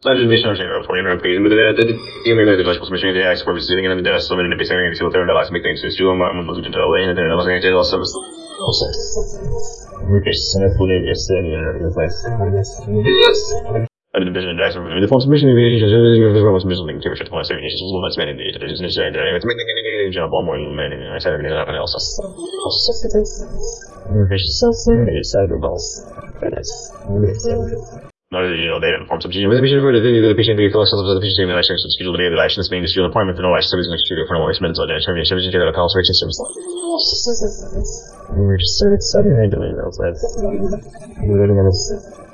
Admissão geral, foi na pena, mas tinha medo das possibilidades de reais por visitar ainda da soma de pensar em seu termo da last meeting to do uma muito de tal ainda da nossa gente nossa nossa porque se não for esse vai a division dice from the forms mission was missing to which was saying is one that's many days is necessary it's making jump on more man I said everything up and else it's cyberballs no, they didn't form substitution. But the patient for the patient the collection of the patient election schedule the election is being the student appointment and all that service next studio for no expense on the termination of the palace rating service. We're just so excited. I don't know.